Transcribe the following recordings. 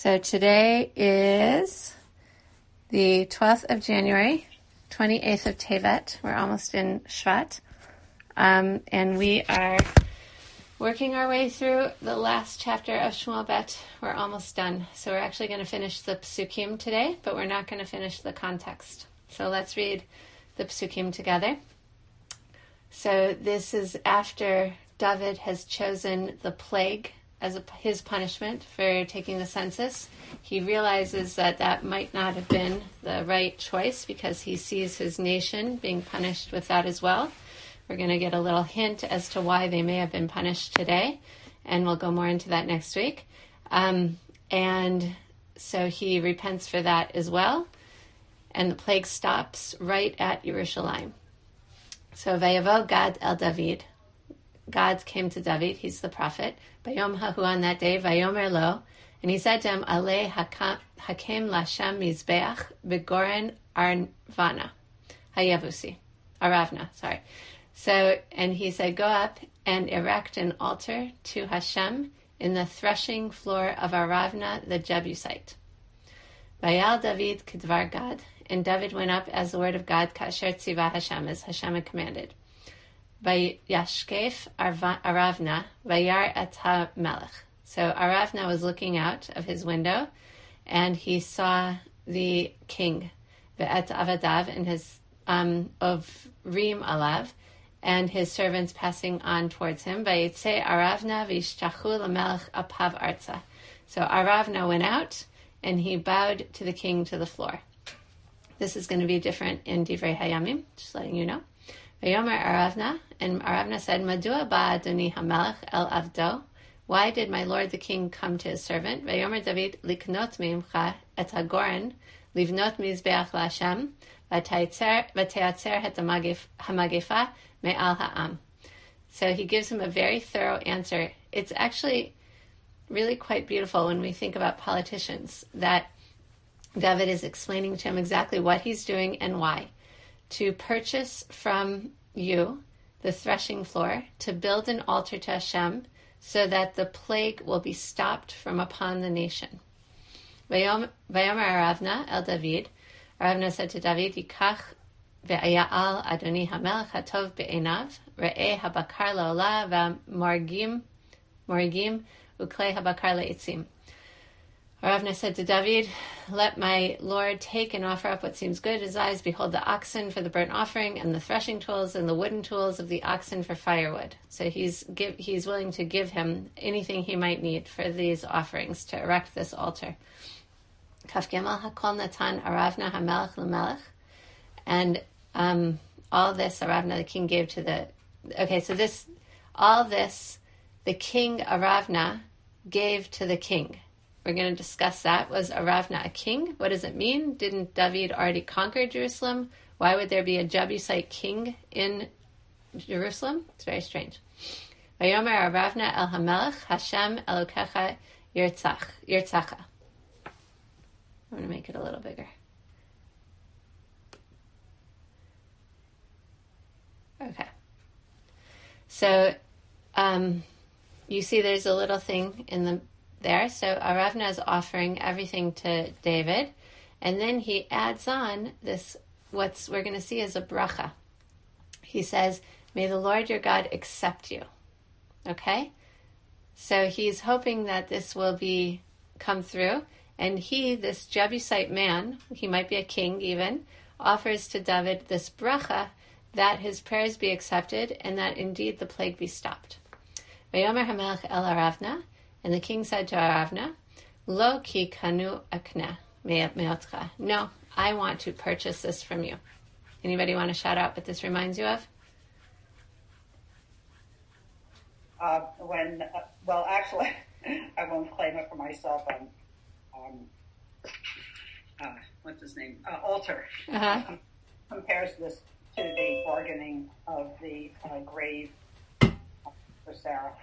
So today is the 12th of January, 28th of Tevet. We're almost in Shvat. And we are working our way through the last chapter of Shmuel Bet. We're almost done. So we're actually going to finish the Psukim today, but we're not going to finish the context. So let's read the Psukim together. So this is after David has chosen the plague as his punishment for taking the census. He realizes that that might not have been the right choice because he sees his nation being punished with that as well. We're going to get a little hint as to why they may have been punished today, and we'll go more into that next week. And so he repents for that as well, and the plague stops right at Yerushalayim. So Vayavo Gad el David. God came to David, he's the prophet. Bayom hahu, on that day, Vayomer lo, and he said to him, Ale hakem lashem mizbeach begoren Aravna. So, and he said, go up and erect an altar to Hashem in the threshing floor of Aravna the Jebusite. Vayal David kedvar Gad, and David went up as the word of God, kasher tziva Hashem, as Hashem had commanded. Vayashkef Aravna vayar et ha-melech. So Aravna was looking out of his window, and he saw the king, ve'et avadav, and his of Rim alav, and his servants passing on towards him. Vayitze Aravna v'ishtachu l'melech apav arza. So Aravna went out, and he bowed to the king to the floor. This is going to be different in Divrei Hayamim, just letting you know. Vayomer Aravna, and Aravna said, Madua ba Adoni HaMelech el avdo? Why did my lord the king come to his servant? Vayomer David liknot meimcha et hagoren livnot mizbeach laHashem v'teatzer het hamagefa me'al ha'am. So he gives him a very thorough answer. It's actually really quite beautiful when we think about politicians, that David is explaining to him exactly what he's doing and why. To purchase from you the threshing floor, to build an altar to Hashem, so that the plague will be stopped from upon the nation. Vayomer Aravna el David. Aravna said to David, Yikach ve'aya'al Adoni HaMelech hatov be'enav, re'eh habakar la'olah v'morgim uklei habakar le'itzim. Aravna said to David, let my lord take and offer up what seems good in his eyes. Behold, the oxen for the burnt offering, and the threshing tools, and the wooden tools of the oxen for firewood. So he's willing to give him anything he might need for these offerings to erect this altar. Kaf Gimel hakol natan Aravna hamelech l'melech. And all this Aravna the king gave to the... Okay, so all this the king Aravna gave to the king. We're going to discuss that. Was Aravna a king? What does it mean? Didn't David already conquer Jerusalem? Why would there be a Jebusite king in Jerusalem? It's very strange. Vayomer Aravna el HaMelech, Hashem Elokecha Yirtzacha. I'm going to make it a little bigger. Okay. So, you see there's a little thing in the there. So Aravna is offering everything to David, and then he adds on this, what we're going to see as a bracha. He says, may the Lord your God accept you. Okay? So he's hoping that this will come through, and this Jebusite man, he might be a king even, offers to David this bracha that his prayers be accepted and that indeed the plague be stopped. Vayomer HaMelech el Aravna, and the king said to Aravna, Lo ki kanu akna me'otcha. No, I want to purchase this from you. Anybody want to shout out what this reminds you of? Actually, I won't claim it for myself. What's his name? Altar. Uh-huh. Compares this to the bargaining of the grave for Sarah.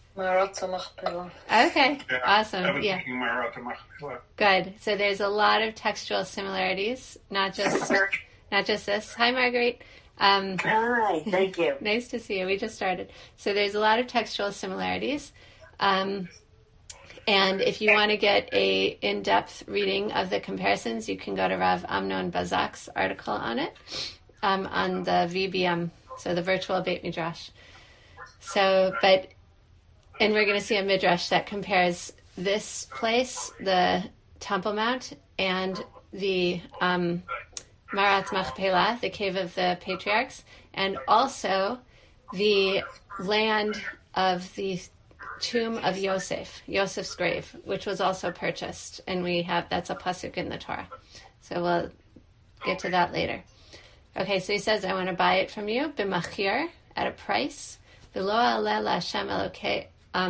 Okay, awesome. I was yeah. thinking Ma'arat HaMachpelah. Good. So there's a lot of textual similarities, not just this. Hi, Marguerite. Hi, thank you. Nice to see you. We just started. So there's a lot of textual similarities. And if you want to get a in-depth reading of the comparisons, you can go to Rav Amnon Bazak's article on it on the VBM, so the virtual Beit Midrash. And we're going to see a Midrash that compares this place, the Temple Mount, and the Marat Machpelah, the Cave of the Patriarchs, and also the land of the tomb of Yosef's grave, which was also purchased, and that's a pasuk in the Torah. So we'll get to that later. Okay, so he says, I want to buy it from you, b'machir, at a price, v'lo aleh la'Hashem Elokai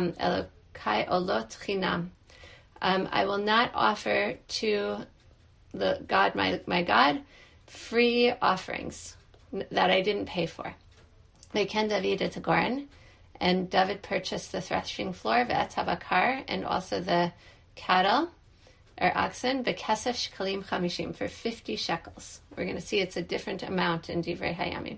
olot chinam. I will not offer to the God, my God, free offerings that I didn't pay for. V'ken David et Goren, and David purchased the threshing floor, ve'et habakar, and also the cattle, or oxen, b'kesef shekalim chamishim, for 50 shekels. We're going to see it's a different amount in Divrei Hayamim.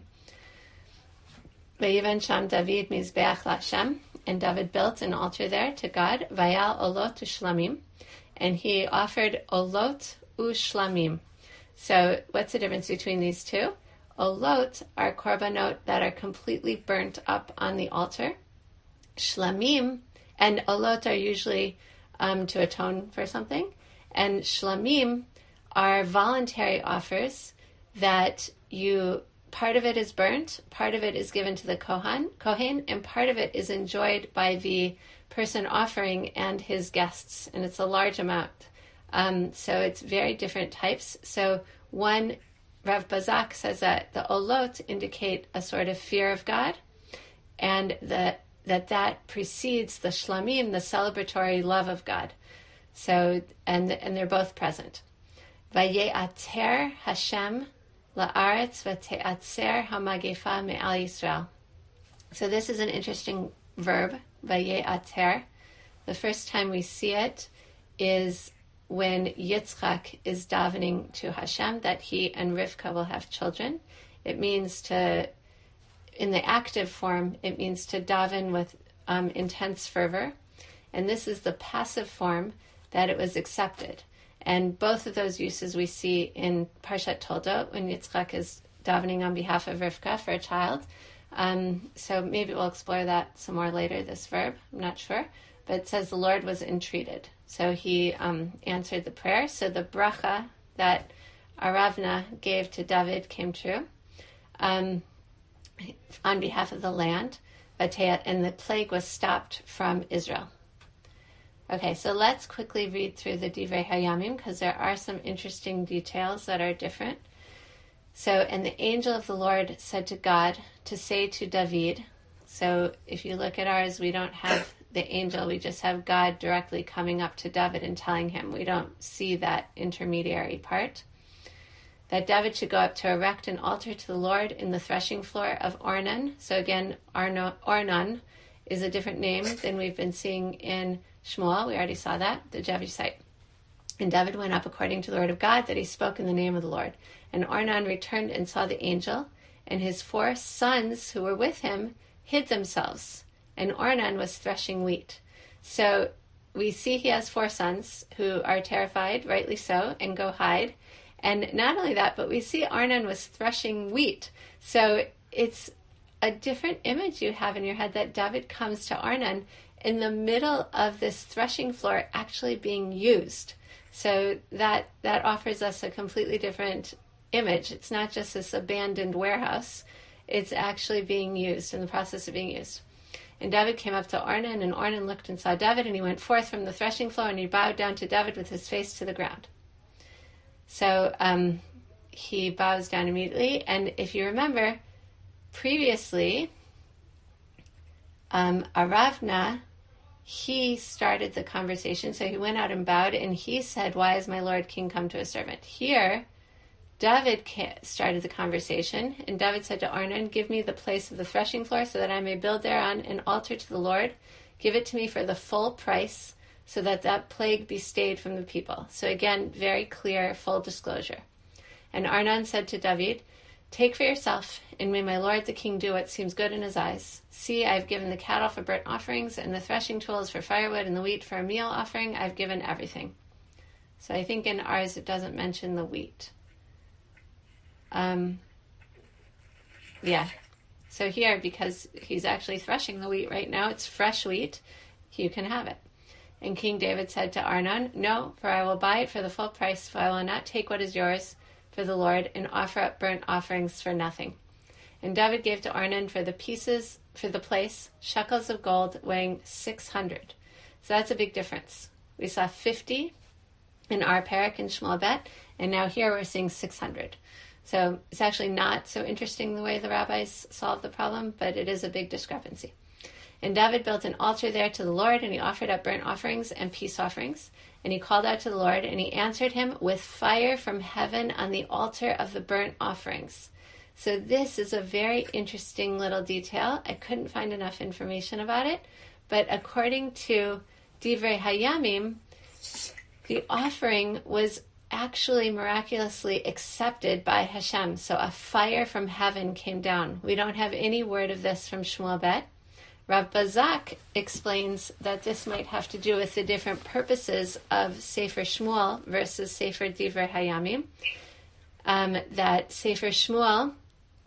Ve'yiven sham David mizbeach la'Hashem, and David built an altar there to God, vayal olot u'shlamim, and he offered olot u'shlamim. So what's the difference between these two? Olot are korbanot that are completely burnt up on the altar. Shlamim, and olot are usually to atone for something. And shlamim are voluntary offers that part of it is burnt, part of it is given to the Kohen, and part of it is enjoyed by the person offering and his guests. And it's a large amount. So it's very different types. So one, Rav Bazak says that the olot indicate a sort of fear of God, and that precedes the shlamim, the celebratory love of God. So, and they're both present. Vaye'ater Hashem la'aretz v'te'atzer hamagefa me'al Yisrael. So this is an interesting verb, vaye'ater. The first time we see it is when Yitzchak is davening to Hashem that he and Rivka will have children. It means in the active form, it means to daven with intense fervor. And this is the passive form that it was accepted. And both of those uses we see in Parshat Toldot when Yitzchak is davening on behalf of Rivka for a child. So maybe we'll explore that some more later, this verb. I'm not sure. But it says the Lord was entreated. So he answered the prayer. So the bracha that Aravna gave to David came true on behalf of the land. And the plague was stopped from Israel. Okay, so let's quickly read through the Divrei Hayamim because there are some interesting details that are different. So, and the angel of the Lord said to God to say to David, so if you look at ours, we don't have the angel, we just have God directly coming up to David and telling him. We don't see that intermediary part. That David should go up to erect an altar to the Lord in the threshing floor of Ornan. So again, Ornan is a different name than we've been seeing in Shmuel. We already saw that, the Jebusite. And David went up according to the word of God that he spoke in the name of the Lord. And Ornan returned and saw the angel, and his 4 sons who were with him hid themselves. And Ornan was threshing wheat. So we see he has 4 sons who are terrified, rightly so, and go hide. And not only that, but we see Ornan was threshing wheat. So it's a different image you have in your head that David comes to Ornan in the middle of this threshing floor actually being used. So that offers us a completely different image. It's not just this abandoned warehouse. It's actually being used, in the process of being used. And David came up to Ornan, and Ornan looked and saw David, and he went forth from the threshing floor, and he bowed down to David with his face to the ground. So he bows down immediately. And if you remember, previously, Aravna, he started the conversation. So he went out and bowed, and he said, "Why is my Lord King come to a servant?" Here, David started the conversation, and David said to Ornan, "Give me the place of the threshing floor so that I may build thereon an altar to the Lord. Give it to me for the full price so that plague be stayed from the people." So again, very clear, full disclosure. And Ornan said to David, Take for yourself, and may my lord the king do what seems good in his eyes. See, I have given the cattle for burnt offerings, and the threshing tools for firewood, and the wheat for a meal offering. I have given everything. So I think in ours it doesn't mention the wheat. Yeah. So here, because he's actually threshing the wheat right now, it's fresh wheat, you can have it. And King David said to Arnon, no, for I will buy it for the full price, for I will not take what is yours for the Lord and offer up burnt offerings for nothing. And David gave to Arnon for the pieces, for the place, shekels of gold weighing 600. So that's a big difference. We saw 50 in our parak and Shmuel Bet, and now here we're seeing 600. So it's actually not so interesting the way the rabbis solved the problem, but it is a big discrepancy. And David built an altar there to the Lord, and he offered up burnt offerings and peace offerings. And he called out to the Lord, and he answered him with fire from heaven on the altar of the burnt offerings. So this is a very interesting little detail. I couldn't find enough information about it, but according to Divrei Hayamim, the offering was actually miraculously accepted by Hashem. So a fire from heaven came down. We don't have any word of this from Shmuel Bet. Rav Bazak explains that this might have to do with the different purposes of Sefer Shmuel versus Sefer Divrei Hayamim. That Sefer Shmuel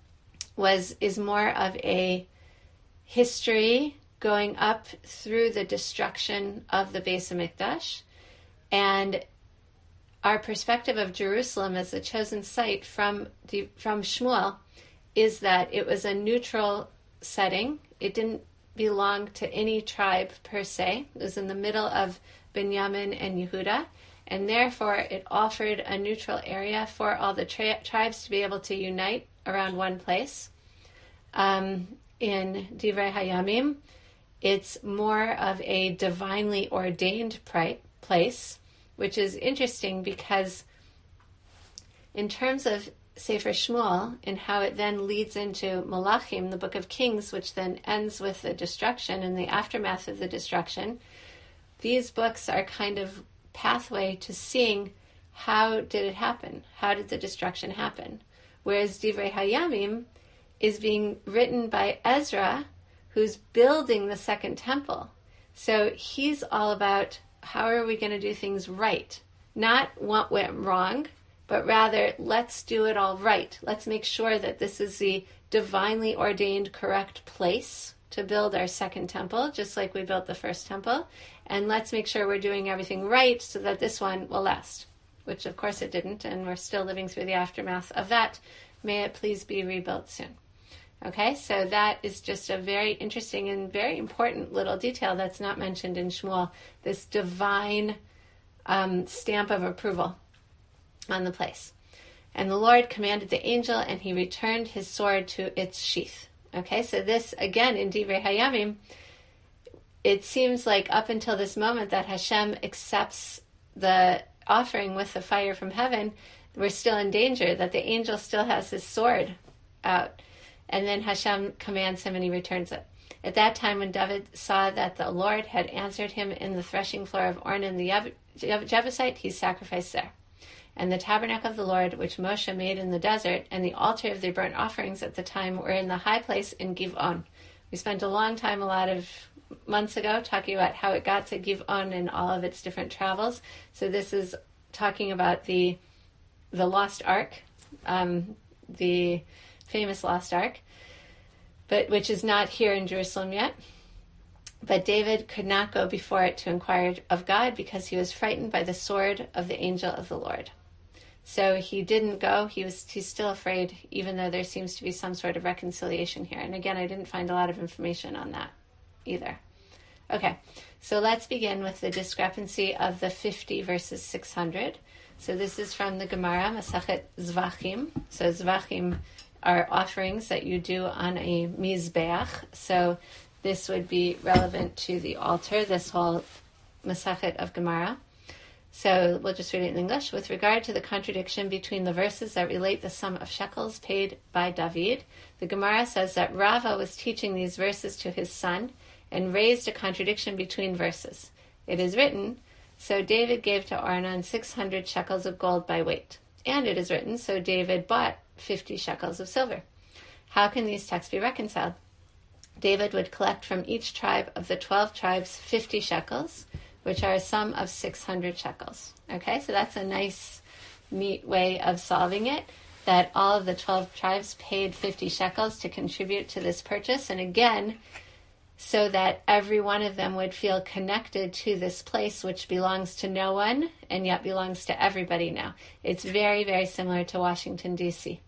is more of a history going up through the destruction of the Beis HaMikdash, and our perspective of Jerusalem as the chosen site from Shmuel is that it was a neutral setting. It didn't belong to any tribe per se. It was in the middle of Binyamin and Yehuda, and therefore it offered a neutral area for all the tribes to be able to unite around one place. In Divrei Hayamim, it's more of a divinely ordained place, which is interesting because in terms of Sefer Shmuel and how it then leads into Malachim, the book of Kings, which then ends with the destruction and the aftermath of the destruction, these books are kind of pathway to seeing how did it happen? How did the destruction happen? Whereas Divrei Hayamim is being written by Ezra, who's building the second temple. So he's all about how are we going to do things right? Not what went wrong, but rather let's do it all right. Let's make sure that this is the divinely ordained correct place to build our second temple, just like we built the first temple. And let's make sure we're doing everything right so that this one will last, which of course it didn't, and we're still living through the aftermath of that. May it please be rebuilt soon. Okay, so that is just a very interesting and very important little detail that's not mentioned in Shmuel, this divine stamp of approval on the place. And the Lord commanded the angel, and he returned his sword to its sheath. Okay, so this, again, in Divrei Hayamim, it seems like up until this moment that Hashem accepts the offering with the fire from heaven, we're still in danger, that the angel still has his sword out. And then Hashem commands him and he returns it. At that time, when David saw that the Lord had answered him in the threshing floor of Ornan the Jebusite, he sacrificed there. And the tabernacle of the Lord, which Moshe made in the desert, and the altar of the burnt offerings at the time were in the high place in Giv'on. We spent a long time, a lot of months ago, talking about how it got to Giv'on and all of its different travels. So this is talking about the Lost Ark, the famous Lost Ark, but which is not here in Jerusalem yet. But David could not go before it to inquire of God because he was frightened by the sword of the angel of the Lord. So he didn't go. He's still afraid, even though there seems to be some sort of reconciliation here. And again, I didn't find a lot of information on that either. Okay, so let's begin with the discrepancy of the 50 versus 600. So this is from the Gemara, Masachet Zvachim. So Zvachim are offerings that you do on a Mizbeach. So this would be relevant to the altar, this whole Masachet of Gemara. So we'll just read it in English. With regard to the contradiction between the verses that relate the sum of shekels paid by David, the Gemara says that Rava was teaching these verses to his son and raised a contradiction between verses. It is written, so David gave to Arnon 600 shekels of gold by weight. And it is written, so David bought 50 shekels of silver. How can these texts be reconciled? David would collect from each tribe of the 12 tribes 50 shekels, which are a sum of 600 shekels. Okay, so that's a nice, neat way of solving it, that all of the 12 tribes paid 50 shekels to contribute to this purchase. And again, so that every one of them would feel connected to this place which belongs to no one and yet belongs to everybody now. It's very, very similar to Washington, D.C.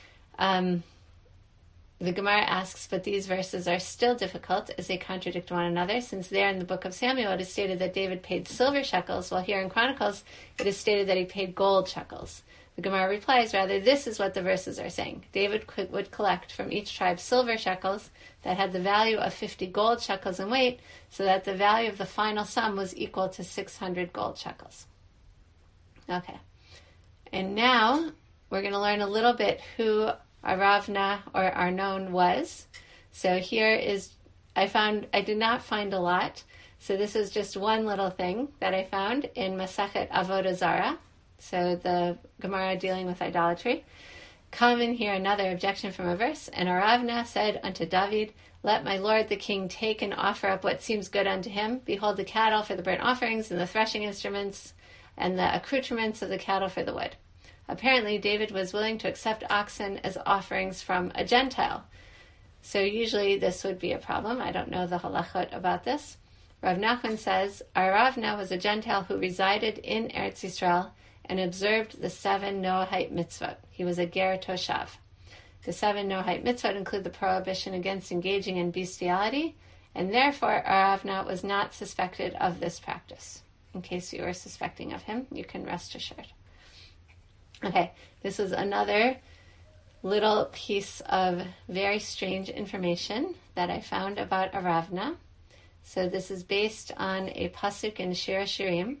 The Gemara asks, but these verses are still difficult as they contradict one another, since there in the book of Samuel it is stated that David paid silver shekels, while here in Chronicles it is stated that he paid gold shekels. The Gemara replies, rather, this is what the verses are saying. David would collect from each tribe silver shekels that had the value of 50 gold shekels in weight, so that the value of the final sum was equal to 600 gold shekels. Okay. And now we're going to learn a little bit who Aravna or Arnon was. So here is, I did not find a lot. So this is just one little thing that I found in Masechet Avodah Zarah. So the Gemara dealing with idolatry. Come in here another objection from a verse. And Aravna said unto David, let my lord the king take and offer up what seems good unto him. Behold the cattle for the burnt offerings, and the threshing instruments, and the accoutrements of the cattle for the wood. Apparently, David was willing to accept oxen as offerings from a Gentile. So usually this would be a problem. I don't know the halachot about this. Rav Nachman says, Aravna was a Gentile who resided in Eretz Yisrael and observed the 7 Noahite mitzvot. He was a ger toshav. The 7 Noahite mitzvot include the prohibition against engaging in bestiality, and therefore Aravna was not suspected of this practice. In case you were suspecting of him, you can rest assured. Okay, this is another little piece of very strange information that I found about Aravna. So this is based on a pasuk in Shir Hashirim.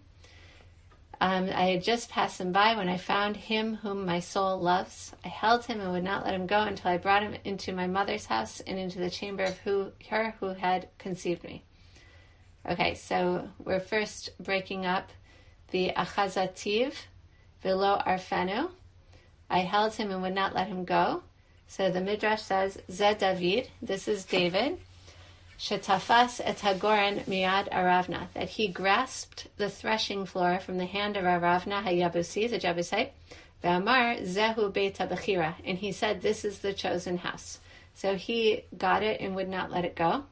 I had just passed him by when I found him whom my soul loves. I held him and would not let him go until I brought him into my mother's house and into the chamber of her who had conceived me. Okay, so we're first breaking up the achazativ, velo arfenu. I held him and would not let him go. So the Midrash says, Zed David, this is David, Shetafas et hagoren miyad Aravna, that he grasped the threshing floor from the hand of Aravna hayabusi, the Jebusite, ve'amar zehu beit habechira, and he said, this is the chosen house. So he got it and would not let it go.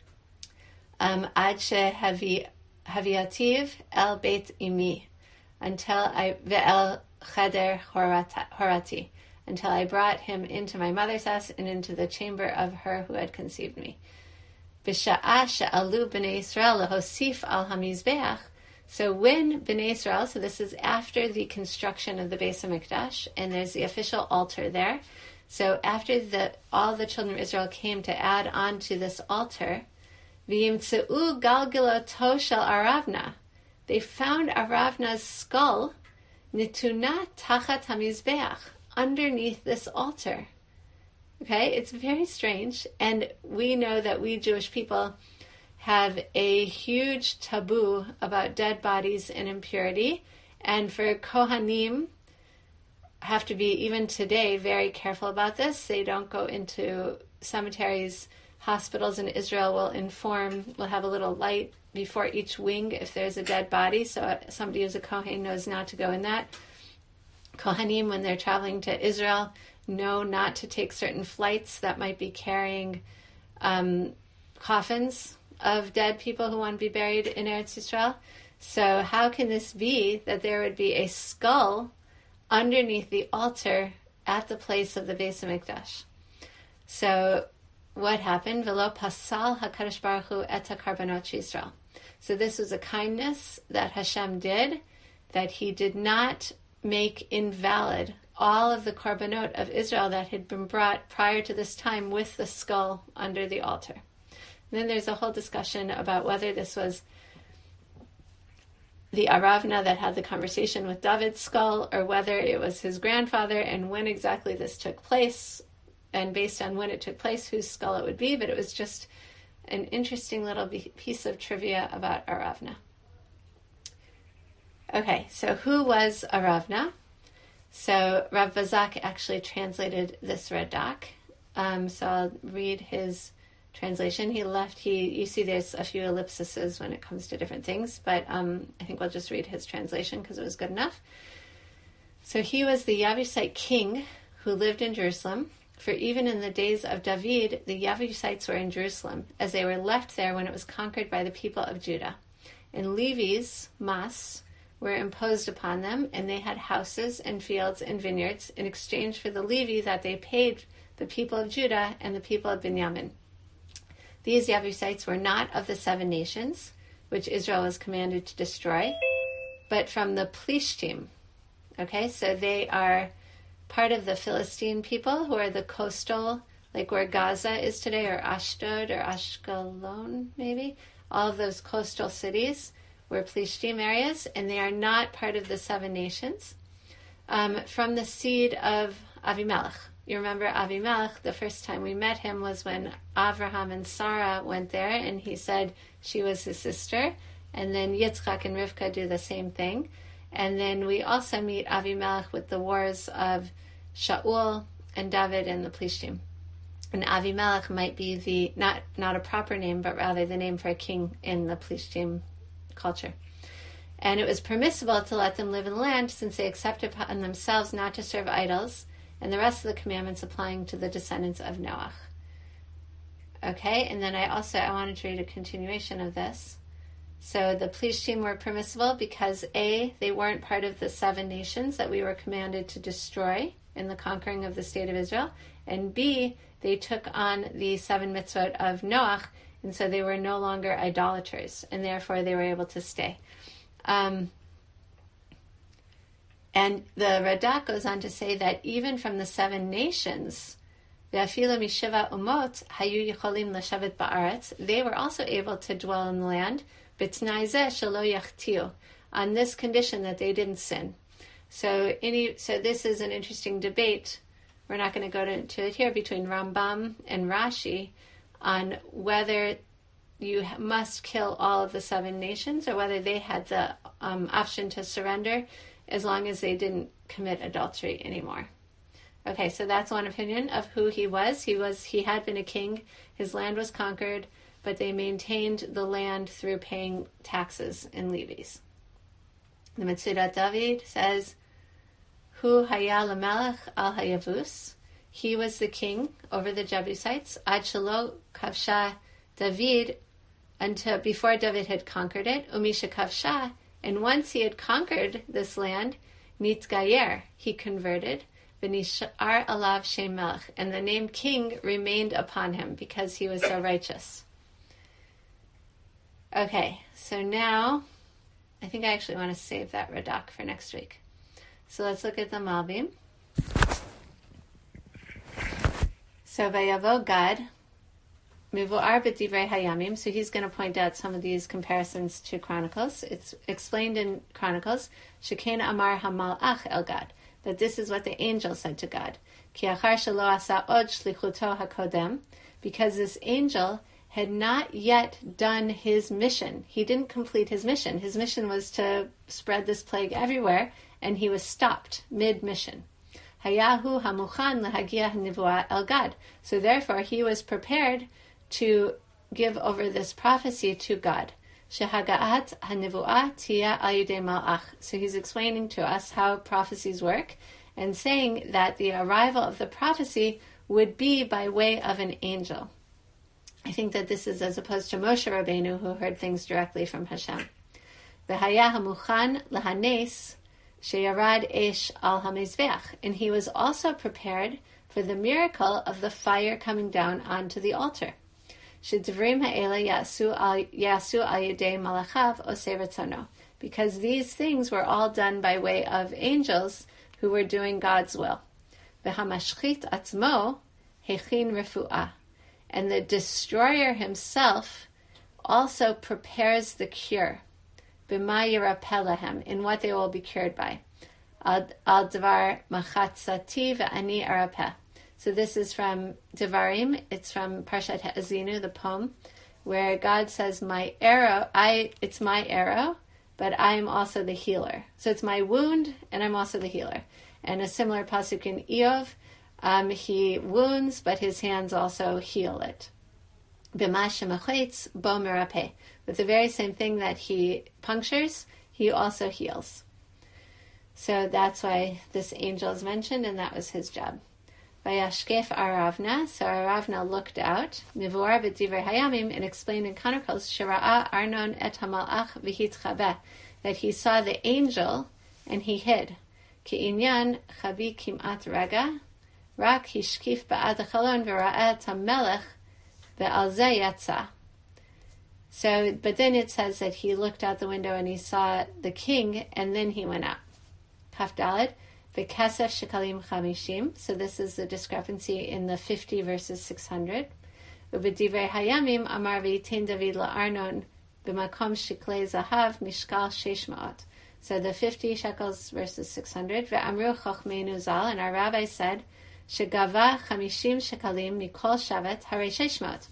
Ad shehaviativ el beit imi, until I ve'el cheder horati, until I brought him into my mother's house and into the chamber of her who had conceived me. B'sha'ah she'alu b'nei Yisrael lehosif al hamizbeach. So when B'nai Yisrael, so this is after the construction of the Beis HaMikdash, and there's the official altar there. So after all the children of Israel came to add on to this altar, v'yimtzeu galgiloto shel Aravna, they found Aravna's skull nituna tachat hamizbeach, underneath this altar. Okay, it's very strange, and we know that we Jewish people have a huge taboo about dead bodies and impurity, and for Kohanim have to be, even today, very careful about this. They don't go into cemeteries. Hospitals in Israel will have a little light before each wing if there's a dead body, so somebody who's a Kohen knows not to go in that. Kohanim, when they're traveling to Israel, know not to take certain flights that might be carrying coffins of dead people who want to be buried in Eretz Yisrael. So how can this be that there would be a skull underneath the altar at the place of the Beis HaMikdash? So what happened? V'lo pasal HaKadosh Baruch Hu et HaKarbanot Yisrael. So this was a kindness that Hashem did, that he did not make invalid all of the Karbanot of Israel that had been brought prior to this time with the skull under the altar. And then there's a whole discussion about whether this was the Aravna that had the conversation with David's skull, or whether it was his grandfather, and when exactly this took place, and based on when it took place, whose skull it would be. But it was just an interesting little piece of trivia about Aravna. Okay, so who was Aravna? So Rav Bazak actually translated this Radak. So I'll read his translation. You see there's a few ellipses when it comes to different things, but I think we'll just read his translation because it was good enough. So he was the Yabusite king who lived in Jerusalem, for even in the days of David, the Yabusites were in Jerusalem, as they were left there when it was conquered by the people of Judah. And Levi's, Mas, were imposed upon them, and they had houses and fields and vineyards in exchange for the Levi that they paid the people of Judah and the people of Benjamin. These Yabusites were not of the 7 nations, which Israel was commanded to destroy, but from the Plishtim. Okay, so they are part of the Philistine people, who are the coastal, like where Gaza is today, or Ashdod, or Ashkelon, maybe. All of those coastal cities were Plishtim areas, and they are not part of the 7 nations. From the seed of Avimelech. You remember Avimelech, the first time we met him was when Avraham and Sarah went there, and he said she was his sister. And then Yitzchak and Rivka do the same thing. And then we also meet Avimelech with the wars of Shaul and David and the Plishtim. And Avimelech might be the, not a proper name, but rather the name for a king in the Plishtim culture. And it was permissible to let them live in the land, since they accepted upon themselves not to serve idols, and the rest of the commandments applying to the descendants of Noach. Okay, and then I wanted to read a continuation of this. So the Plishtim were permissible because A, they weren't part of the 7 nations that we were commanded to destroy in the conquering of the state of Israel, and B, they took on the 7 mitzvot of Noach, and so they were no longer idolaters, and therefore they were able to stay. And the Radak goes on to say that even from the 7 nations, ve'afilu mishiva umot hayu yicholim l'shavet ba'aretz, they were also able to dwell in the land, b'tnai zeh shelo yachtiu, on this condition that they didn't sin. So this is an interesting debate. We're not going to go into it here, between Rambam and Rashi on whether you must kill all of the 7 nations or whether they had the option to surrender as long as they didn't commit adultery anymore. Okay, so that's one opinion of who he was. He had been a king. His land was conquered, but they maintained the land through paying taxes and levies. The Metzudat David says, Hu haya lamelech al hayavus. He was the king over the Jebusites. Ad shelo kavsha David, until before David had conquered it. Umisha kavsha, and once he had conquered this land, nitgayer, he converted. V'nishar alav shem melech, and the name king remained upon him because he was so righteous. Okay, so now I think I actually want to save that Radak for next week. So let's look at the Malbim. So Vayavo Gad, Mivu'ar b'divrei hayamim. So he's going to point out some of these comparisons to Chronicles. It's explained in Chronicles. Shekena amar hamalach el Gad, that this is what the angel said to God. Ki achar shelo asa od shlichuto hakodem, because this angel had not yet done his mission. He didn't complete his mission. His mission was to spread this plague everywhere, and he was stopped mid-mission. Hayahu hamuchan lehagia nivuah el Gad. So therefore he was prepared to give over this prophecy to God. Shehagaat hanivuah tia al yidei malach. So he's explaining to us how prophecies work and saying that the arrival of the prophecy would be by way of an angel. I think that this is as opposed to Moshe Rabbeinu, who heard things directly from Hashem. V'haya hamuchan lehanes sheyarad esh al hamizbeach, and he was also prepared for the miracle of the fire coming down onto the altar. Shedivrim ha'ela yasu al yedei malachav osei ratzono, because these things were all done by way of angels who were doing God's will. V'hamashchit atzmo hechin refuah, and the destroyer himself also prepares the cure. B'ma yirapeh lahem, in what they will be cured by. Al dvar machatzati ve'ani arapeh. So this is from Devarim. It's from Parshat Ha'azinu, the poem, where God says, "My arrow, it's my arrow but I am also the healer. So it's my wound, and I'm also the healer. And a similar pasuk in Eov, he wounds, but his hands also heal it. B'ma shemachetz bo merapeh. With the very same thing that he punctures, he also heals. So that's why this angel is mentioned, and that was his job. Vayashkef Aravna, so Aravna looked out, Mivuar b'divrei hayamim, and explained in Chronicles, Shera'a Arnon et hamalach v'hitchabeh, that he saw the angel and he hid. Ki'inyan chavi kim'at raga, rak hishkif ba'ad hachalon v'ra'ah et hamelech ve'al zeh yatsa. So, but then it says that he looked out the window and he saw the king, and then he went out. Kaf Daled, v'kasef shekalim chamishim. So this is the discrepancy in the 50 versus 600. V'b'divrei hayamim amar v'yitin David la'arnon b'makom shiklei zahav mishkal shesh ma'ot. So the 50 shekels versus 600. Ve'amru chochmeinu zal, and our rabbi said, shegava chamishim shekalim mikol shavet harei shesh ma'ot.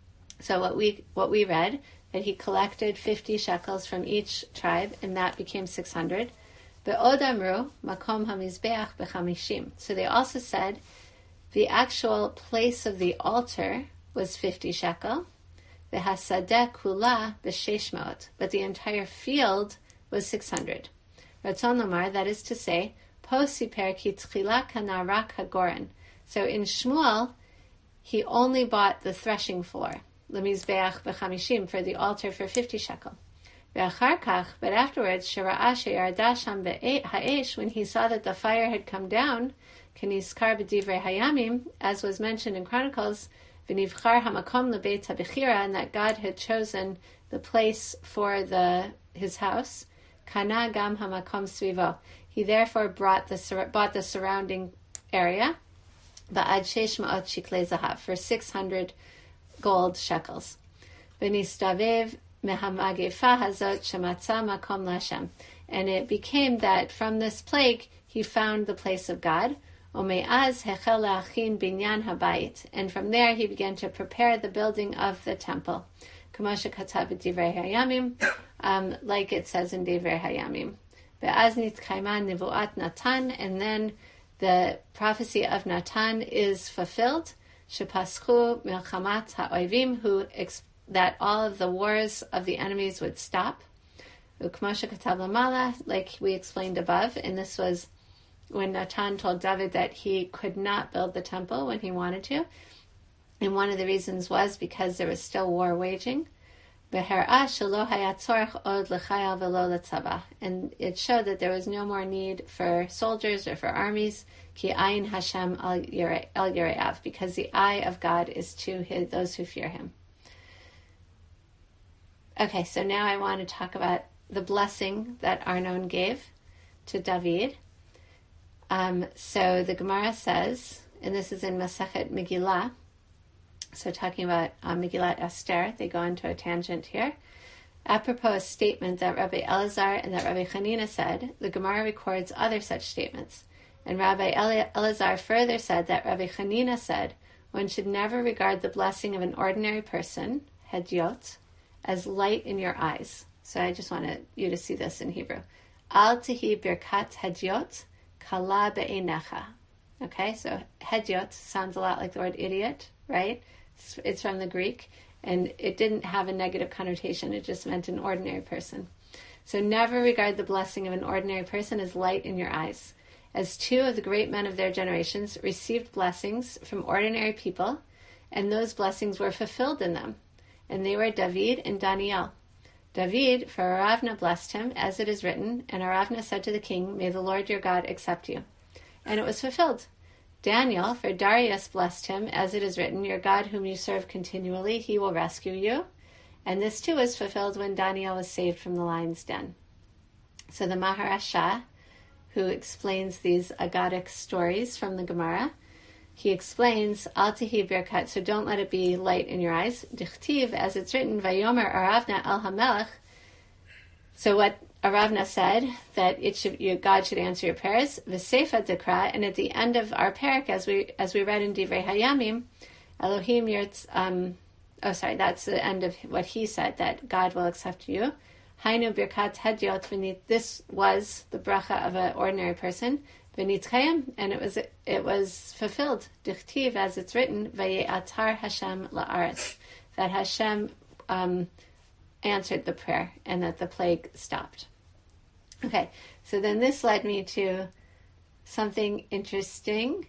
So what we read, that he collected 50 shekels from each tribe, and that became 600. Ve'od amru makom hamizbeach b'chamishim. So they also said the actual place of the altar was 50 shekel. V'hasadeh kula b'shesh ma'ot. But the entire field was 600. Ratzon lomar, that is to say, po siper ki tchila kana rak hagoren. So in Shmuel, he only bought the threshing floor, lemizbeach b'chamishim, for the altar for 50 shekel. Ve'achar kach, but afterwards, shera'a sheyarda sham ha'esh, when he saw that the fire had come down, k'nizkar b'divrei hayamim, as was mentioned in Chronicles, v'nivchar hamakom lebeit ha'bechira, and that God had chosen the place for his house, kana gam hamakom svivo. He therefore bought the surrounding area, ba'ad shesh ma'ot shiklei zahav, for 600 gold shekels. V'nistavev mehamagefa hazot shematza makom l'Hashem. And it became that from this plague he found the place of God. Ume'az hechel le'achin binyan habayit. And from there he began to prepare the building of the temple. K'mo shekatav b'divrei hayamim, like it says in Divrei Hayamim. Ve'az nitkayma nivuat Natan, and then the prophecy of Natan is fulfilled. Shepaschu milchamat ha'oivim, that all of the wars of the enemies would stop. Uk'mo shekatav lamala, like we explained above, and this was when Natan told David that he could not build the temple when he wanted to. And one of the reasons was because there was still war waging. And it showed that there was no more need for soldiers or for armies, ki ayin Hashem al yire'av, because the eye of God is to those who fear him. Okay, so now I want to talk about the blessing that Arnon gave to David. So the Gemara says, and this is in Masechet Megillah, so talking about Megillat Esther, they go into a tangent here. Apropos a statement that Rabbi Elazar and that Rabbi Chanina said, the Gemara records other such statements. And Rabbi Elazar further said that Rabbi Chanina said, one should never regard the blessing of an ordinary person, hedyot, as light in your eyes. So I just wanted you to see this in Hebrew. Al tihi birkat hedyot, kala be'enecha. Okay, so hedyot sounds a lot like the word idiot, right? It's from the Greek, and it didn't have a negative connotation. It just meant an ordinary person. So never regard the blessing of an ordinary person as light in your eyes. As two of the great men of their generations received blessings from ordinary people, and those blessings were fulfilled in them. And they were David and Daniel. David, for Aravna blessed him, as it is written, and Aravna said to the king, may the Lord your God accept you. And it was fulfilled. Daniel, for Darius blessed him, as it is written, your God whom you serve continually, he will rescue you. And this too was fulfilled when Daniel was saved from the lion's den. So the Maharasha, who explains these Agadic stories from the Gemara, he explains, Al tihi birkat, so don't let it be light in your eyes. Dichtiv, as it's written, Vayomer Aravna al hamelech. So what Aravna said, that God should answer your prayers. V'seifa dekra, and at the end of our parak, as we read in Divrei Hayamim, Elohim yirtz. That's the end of what he said, that God will accept you. Hainu birkat hediot v'nit. This was the bracha of an ordinary person. V'nitkayim, and it was fulfilled. Dichtiv, as it's written, Vaye'atar Hashem la'aretz, that Hashem answered the prayer and that the plague stopped. Okay, so then this led me to something interesting.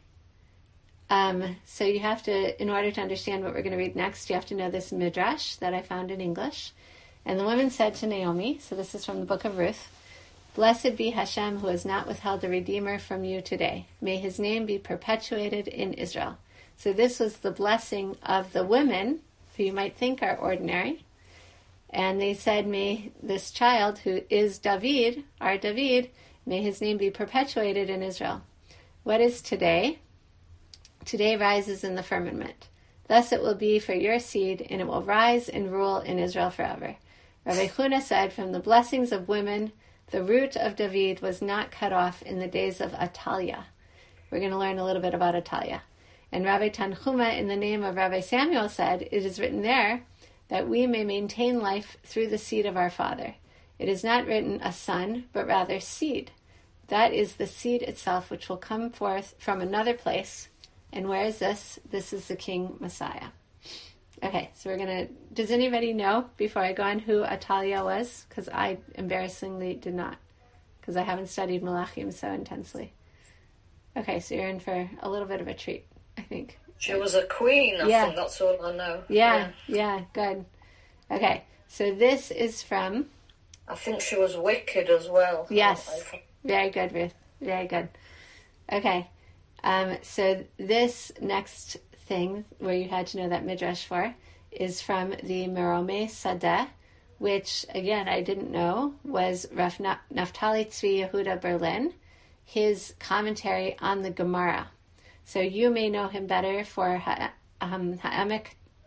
So you have to, in order to understand what we're going to read next, you have to know this midrash that I found in English. And the woman said to Naomi, so this is from the book of Ruth, "Blessed be Hashem who has not withheld a redeemer from you today. May his name be perpetuated in Israel." So this was the blessing of the women, who you might think are ordinary. And they said, may this child who is David, our David, may his name be perpetuated in Israel. What is today? Today rises in the firmament. Thus it will be for your seed, and it will rise and rule in Israel forever. Rabbi Huna said, from the blessings of women, the root of David was not cut off in the days of Atalia. We're going to learn a little bit about Atalia. And Rabbi Tanchuma, in the name of Rabbi Samuel, said, it is written there that we may maintain life through the seed of our father. It is not written a son, but rather seed. That is the seed itself, which will come forth from another place. And where is this? This is the King Messiah. Okay, so we're going to... Does anybody know, before I go on, who Atalia was? Because I embarrassingly did not. Because I haven't studied Malachim so intensely. Okay, so you're in for a little bit of a treat, I think. She was a queen, I think that's all I know. Yeah, good. Okay, so this is from... I think she was wicked as well. Yes, very good, Ruth. Very good. Okay, so this next thing, where you had to know that midrash for, is from the Meromei Sadeh, which, again, I didn't know, was Rav Naftali Tzvi Yehuda Berlin, his commentary on the Gemara. So you may know him better for Ha'emek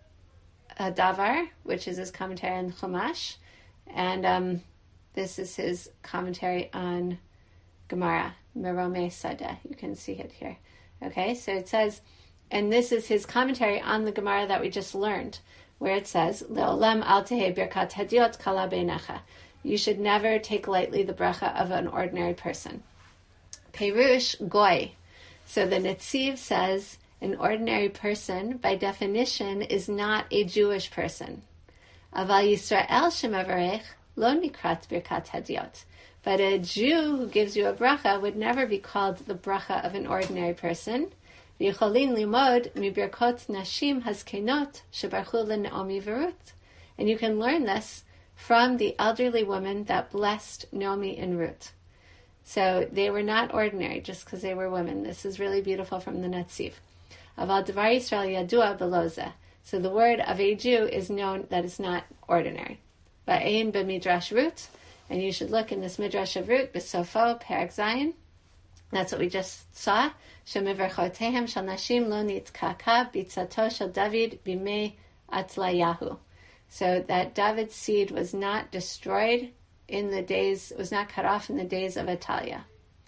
Davar, which is his commentary on Chumash, and this is his commentary on Gemara, Meromei Sadeh. You can see it here. Okay, so it says, and this is his commentary on the Gemara that we just learned, where it says, Le'olam al tehei birkat hadiot kala beinecha. You should never take lightly the bracha of an ordinary person. Perush goy. So the Netziv says, an ordinary person, by definition, is not a Jewish person. Aval Yisrael shemavarech lo nikrat birkat hadiot. But a Jew who gives you a bracha would never be called the bracha of an ordinary person. V'yicholin limod mibirkot nashim hazkenot shebarchu leNaomi v'Ruth. And you can learn this from the elderly women that blessed Naomi and Ruth. So they were not ordinary just because they were women. This is really beautiful from the Netziv. Aval Devar Yisrael yadua beloze. So the word of a Jew is known that it's not ordinary. Va'ein b'midrash Ruth. And you should look in this midrash of Ruth, B'sofo, Perek Zayin. That's what we just saw. Shemiverchotehem shel nashim lo nitkaka bitzato shel David bimei atlayahu. So that David's seed was not destroyed was not cut off in the days of Atalia.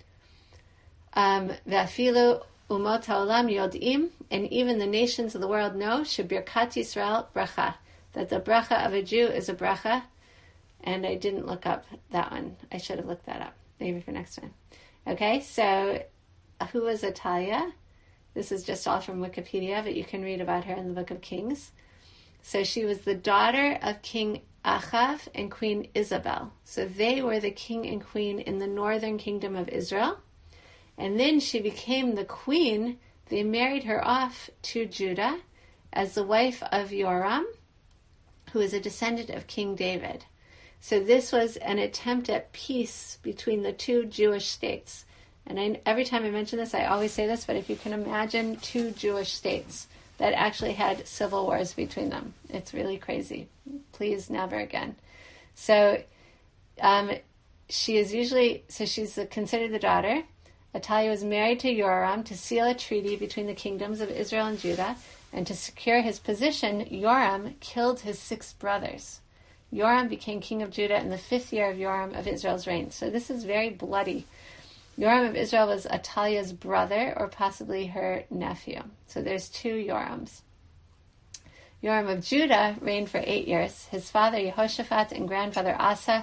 Ve'afilu umot ha'olam yod'im, and even the nations of the world know, shebirkat Yisrael bracha, that the bracha of a Jew is a bracha. And I didn't look up that one. I should have looked that up. Maybe for next time. Okay, so who was Atalia? This is just all from Wikipedia, but you can read about her in the Book of Kings. So she was the daughter of King Achav and Queen Isabel. So they were the king and queen in the northern kingdom of Israel. And then she became the queen. They married her off to Judah as the wife of Joram, who is a descendant of King David. So this was an attempt at peace between the two Jewish states. And every time I mention this, I always say this, but if you can imagine two Jewish states that actually had civil wars between them, it's really crazy. Please, never again. So she's considered the daughter. Atalia was married to Joram to seal a treaty between the kingdoms of Israel and Judah, and to secure his position, Joram killed his 6 brothers. Joram became king of Judah in the 5th year of Joram of Israel's reign. So this is very bloody. Joram of Israel was Atalia's brother, or possibly her nephew. So there's 2 Yorams. Joram of Judah reigned for 8 years. His father Yehoshaphat and grandfather Asa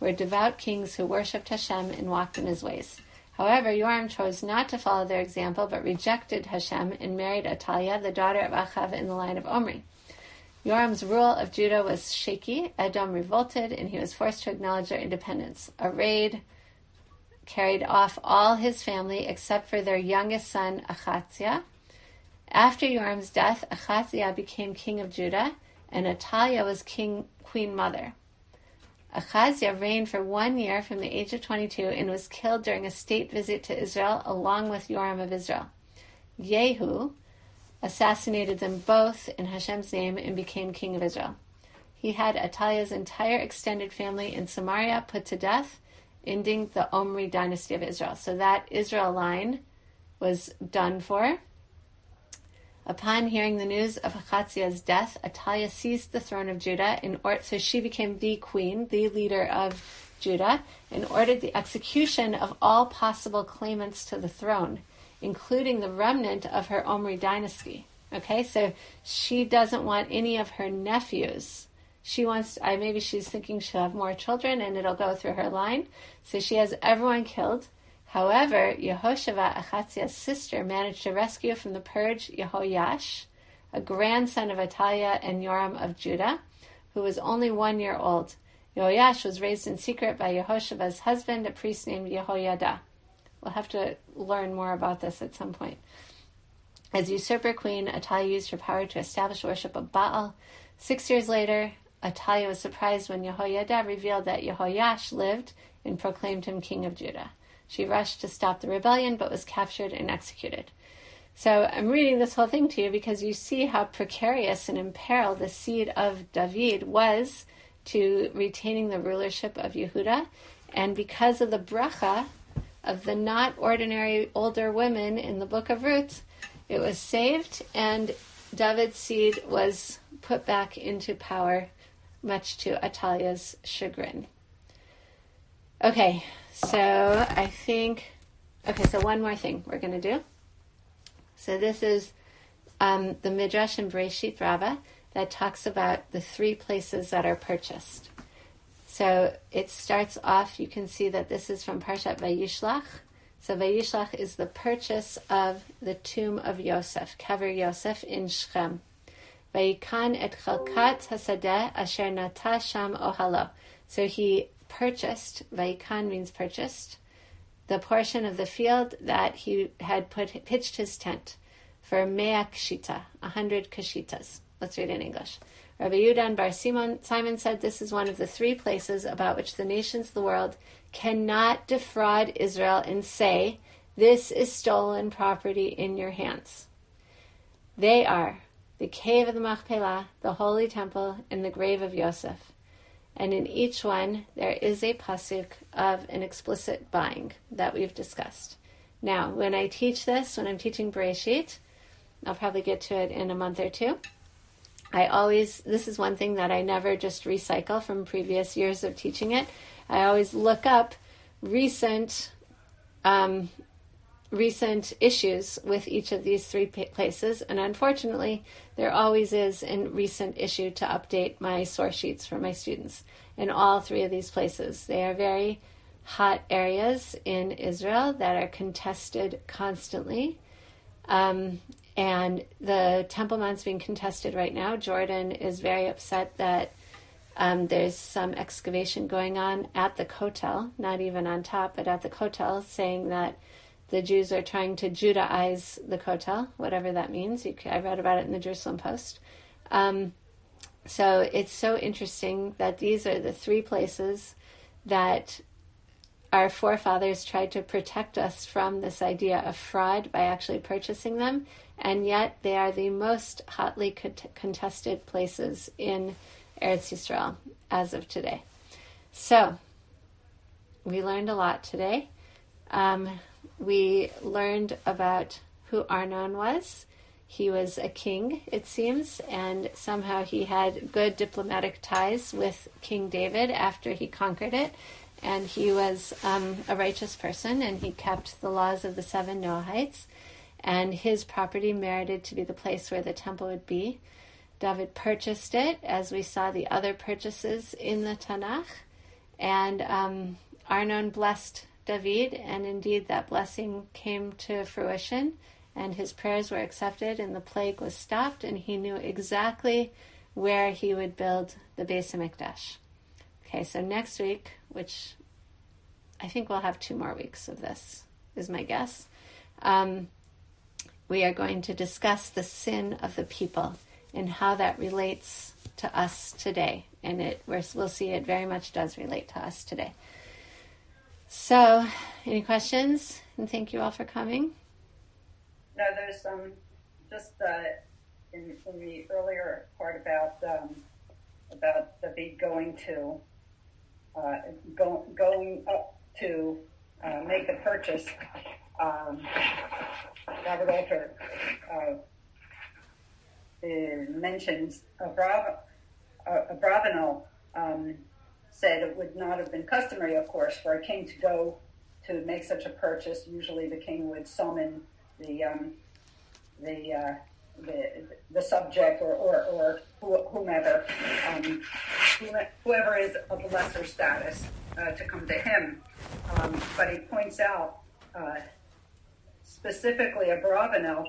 were devout kings who worshipped Hashem and walked in his ways. However, Yoram chose not to follow their example, but rejected Hashem and married Atalia, the daughter of Achav in the line of Omri. Yoram's rule of Judah was shaky. Edom revolted, and he was forced to acknowledge their independence. A raid carried off all his family except for their youngest son, Achaziah. After Yoram's death, Achaziah became king of Judah, and Atalia was queen mother. Achaziah reigned for 1 year from the age of 22 and was killed during a state visit to Israel along with Yoram of Israel. Yehu assassinated them both in Hashem's name and became king of Israel. He had Atalia's entire extended family in Samaria put to death, ending the Omri dynasty of Israel. So that Israel line was done for. Upon hearing the news of Achaziah's death, Atalia seized the throne of Judah, so she became the queen, the leader of Judah, and ordered the execution of all possible claimants to the throne, including the remnant of her Omri dynasty. Okay, so she doesn't want any of her nephews. She wants, maybe she's thinking she'll have more children and it'll go through her line. So she has everyone killed. However, Yehosheva, Achaziah's sister, managed to rescue from the purge Yehoyash, a grandson of Atalia and Yoram of Judah, who was only 1 year old. Yehoyash was raised in secret by Yehosheva's husband, a priest named Yehoyada. We'll have to learn more about this at some point. As usurper queen, Atalia used her power to establish worship of Baal. 6 years later, Atalia was surprised when Yehoyada revealed that Yehoyash lived and proclaimed him king of Judah. She rushed to stop the rebellion, but was captured and executed. So I'm reading this whole thing to you because you see how precarious and imperiled the seed of David was to retaining the rulership of Yehuda. And because of the bracha of the not ordinary older women in the book of Ruth, it was saved, and David's seed was put back into power, much to Atalia's chagrin. Okay, so so one more thing we're going to do. So this is the Midrash in Bereshit Rabbah that talks about the 3 places that are purchased. So it starts off, you can see that this is from Parshat Vayishlach. So Vayishlach is the purchase of the tomb of Yosef, Kever Yosef in Shechem. Vayikan et chalkat hasadeh asher nata sham ohalo. So he purchased, Vayikan means purchased, the portion of the field that he had pitched his tent for 100 kshita, 100 kashitas. Let's read in English. Rabbi Yudan Bar Simon said, this is one of the 3 places about which the nations of the world cannot defraud Israel and say, this is stolen property in your hands. They are the cave of the Machpelah, the holy temple, and the grave of Yosef. And in each one, there is a pasuk of an explicit buying that we've discussed. Now, when I teach this, when I'm teaching Bereshit, I'll probably get to it in a month or 2. This is one thing that I never just recycle from previous years of teaching it. I always look up recent issues with each of these 3 places, and unfortunately, there always is a recent issue to update my source sheets for my students in all 3 of these places. They are very hot areas in Israel that are contested constantly, and the Temple Mount's being contested right now. Jordan is very upset that there's some excavation going on at the Kotel, not even on top, but at the Kotel, saying that the Jews are trying to Judaize the Kotel, whatever that means. I read about it in the Jerusalem Post. So it's so interesting that these are the 3 places that our forefathers tried to protect us from this idea of fraud by actually purchasing them, and yet they are the most hotly contested places in Eretz Yisrael as of today. So we learned a lot today. We learned about who Arnon was. He was a king, it seems, and somehow he had good diplomatic ties with King David after he conquered it. And he was a righteous person, and he kept the laws of the 7 Noahites. And his property merited to be the place where the temple would be. David purchased it, as we saw the other purchases in the Tanakh. And Arnon blessed David, and indeed that blessing came to fruition, and his prayers were accepted, and the plague was stopped, and he knew exactly where he would build the Beis HaMikdash. Okay, so next week, which I think we'll have 2 more weeks of this, is my guess, we are going to discuss the sin of the people and how that relates to us today. And we'll see it very much does relate to us today. So, any questions? And thank you all for coming. No, there's just in the earlier part about David going up to make the purchase. Robert Alter mentions Abravanel said it would not have been customary, of course, for a king to go to make such a purchase. Usually, the king would summon the subject or whomever is of a lesser status to come to him. But he points out specifically Abravanel.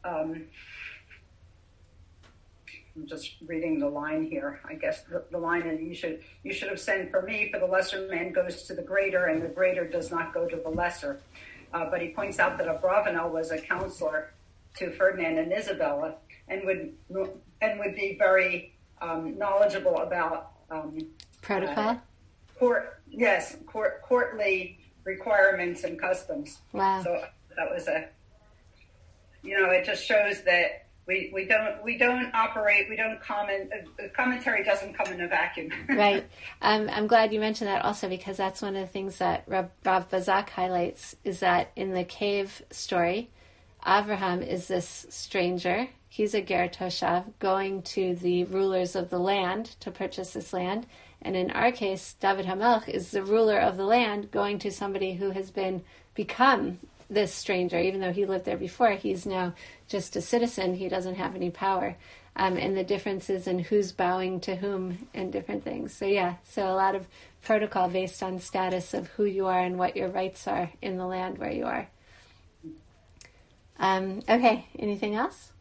I'm just reading the line here. I guess the line is you should have sent for me, for the lesser man goes to the greater, and the greater does not go to the lesser. But he points out that Abravanel was a counselor to Ferdinand and Isabella, and would be very knowledgeable about protocol. Courtly requirements and customs. Wow. So that was it just shows that we don't operate, we don't comment, commentary doesn't come in a vacuum. Right. I'm glad you mentioned that also, because that's one of the things that Rav Bazak highlights, is that in the cave story, Avraham is this stranger. He's a Ger Toshav going to the rulers of the land to purchase this land. And in our case, David HaMelech is the ruler of the land going to somebody who has become this stranger. Even though he lived there before, he's now just a citizen. He doesn't have any power. And the differences in who's bowing to whom and different things. So a lot of protocol based on status of who you are and what your rights are in the land where you are. Okay, anything else?